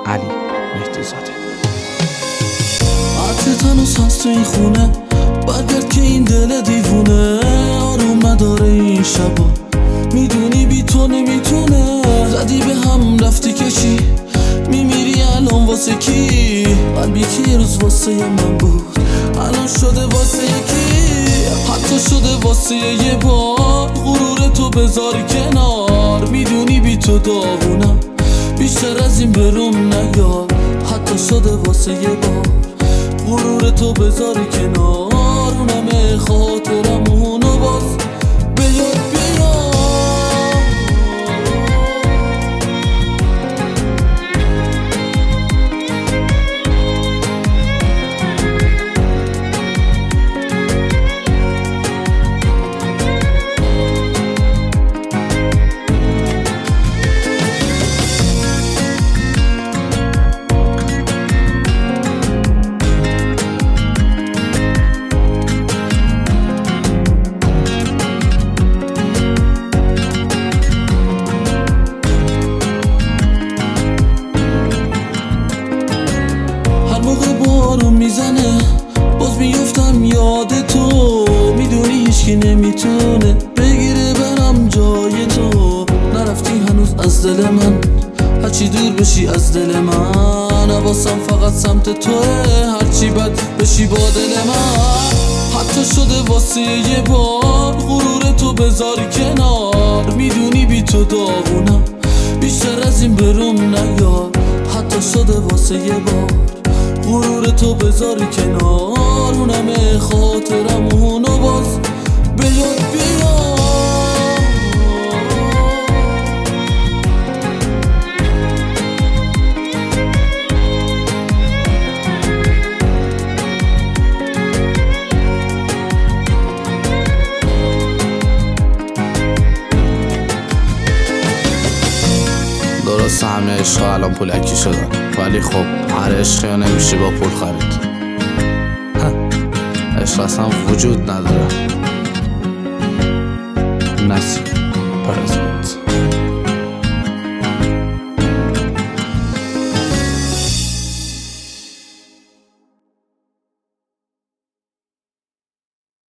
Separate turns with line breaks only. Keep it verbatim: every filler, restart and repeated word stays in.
علی مهدی زاده.
عطرت هنوز هست تو این خونه، برگرد که این دل دیوونه آروم نداره این شبا، میدونی بی تو نمیتونه. زدی به هم رفتی کشی، میمیری الان واسه کی؟ قلبی که یه روز واسه من بود الان شده واسه یکی، حتی شده واسه یه بار. غرور تو بذاری کنار، میدونی بی تو داغونم، بیشتر از این بروم نیار. حتی شده واسه یه بار، غرور تو بذاری کنار، اونمه خاطرم اونو باز به یاد بیار. بارون میزنه باز میفتم یاد تو، میدونی هیچکی نمیتونه بگیره برم جای تو. نرفتی هنوز از دل من، هرچی دور بشی از دل من، حواسم فقط سمت توه، هرچی بد بشی با دل من. حتی شده واسه یه بار، غرور تو بذاری کنار، میدونی بی تو داغونم، بیشتر از این بروم نیار. حتی شده واسه یه بار، غرور تو بذاری کنار، اونمه خاطرم اونو باز به یاد بیار.
درسته همه عشق الان پولکی شدن، ولی خب هر عشقی نمیشه با پول خرید. عشق اصلا وجود نداره.